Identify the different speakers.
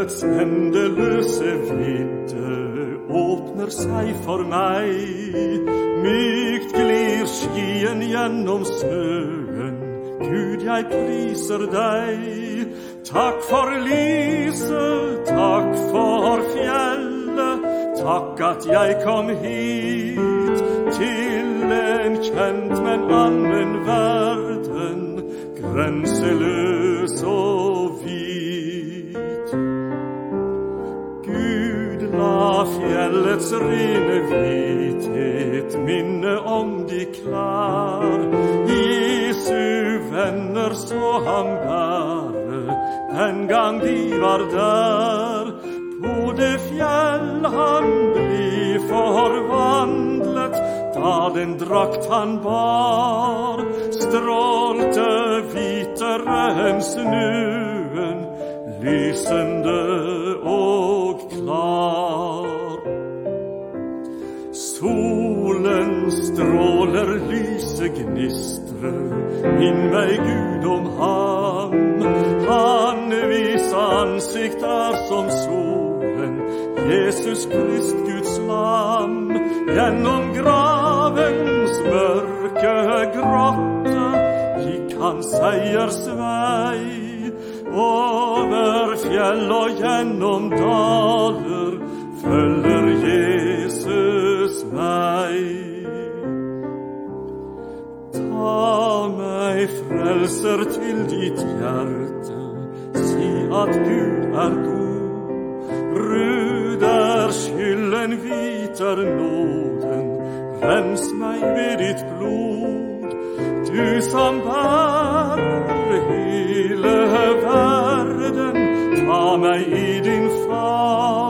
Speaker 1: Livets endeløse vidde åpner seg for meg. Mykt glir skien gjennom snøen. Gud, jeg priser deg. Takk for lyset, takk for fjellet. Takk at jeg kom hit til en kjent, men annen verden, grenseløs og hvit. Gud, la fjellets rene hvithet minne om de klær. Jesu venner så ham bære den gang de var der. På det fjell han ble forvandlet, da den drakt han bar strålte hvitere enn snøen, lysende og klar. Solen stråler, lyse gnistrer, minn meg Gud om ham. Han vis ansikt som solen, Jesus Krist, Guds lam. Gjennom gravens mørke grotte gikk han seiersvei. Over fjell og gjennom daler følger Jesus meg. Ta meg, frelser, til ditt hjerte, si at Gud er god. Rød er skylden, hvit er nåden, rens meg ved ditt blod. Du som bærer hele verden, ta meg i din favn.